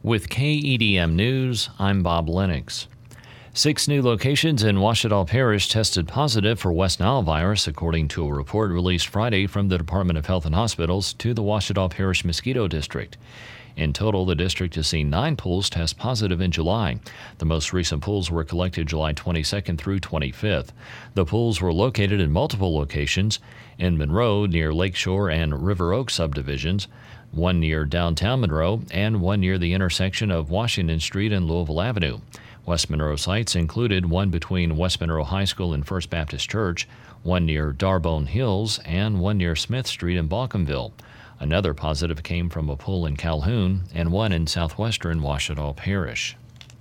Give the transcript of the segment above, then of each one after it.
With KEDM News, I'm Bob Lennox. 6 new locations in Ouachita Parish tested positive for West Nile virus, according to a report released Friday from the Department of Health and Hospitals to the Ouachita Parish Mosquito District. In total, the district has seen 9 pools test positive in July. The most recent pools were collected July 22nd through 25th. The pools were located in multiple locations: in Monroe near Lakeshore and River Oak subdivisions, one near downtown Monroe, and one near the intersection of Washington Street and Louisville Avenue. West Monroe sites included one between West Monroe High School and First Baptist Church, one near Darbone Hills, and one near Smith Street in Balcomville. Another positive came from a pool in Calhoun and one in southwestern Ouachita Parish.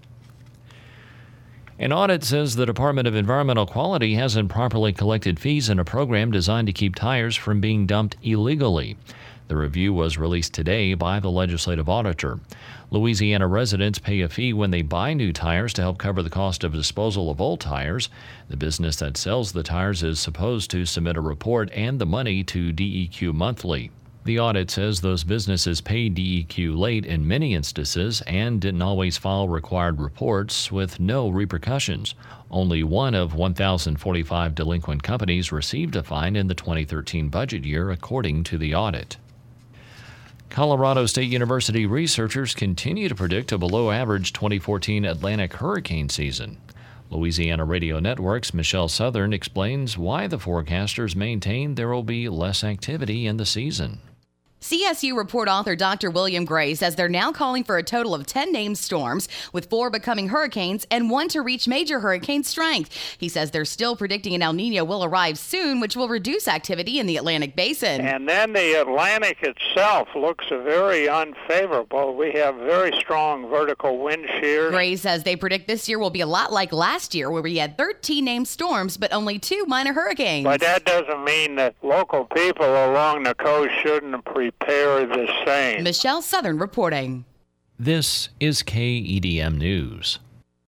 An audit says the Department of Environmental Quality hasn't properly collected fees in a program designed to keep tires from being dumped illegally. The review was released today by the legislative auditor. Louisiana residents pay a fee when they buy new tires to help cover the cost of disposal of old tires. The business that sells the tires is supposed to submit a report and the money to DEQ monthly. The audit says those businesses paid DEQ late in many instances and didn't always file required reports with no repercussions. Only one of 1,045 delinquent companies received a fine in the 2013 budget year, according to the audit. Colorado State University researchers continue to predict a below-average 2014 Atlantic hurricane season. Louisiana Radio Network's Michelle Southern explains why the forecasters maintain there will be less activity in the season. CSU report author Dr. William Gray says they're now calling for a total of 10 named storms, with 4 becoming hurricanes and 1 to reach major hurricane strength. He says they're still predicting an El Nino will arrive soon, which will reduce activity in the Atlantic Basin. And then the Atlantic itself looks very unfavorable. We have very strong vertical wind shears. Gray says they predict this year will be a lot like last year, where we had 13 named storms, but only 2 minor hurricanes. But that doesn't mean that local people along the coast shouldn't prepare the same. Michelle Southern reporting. This is KEDM News.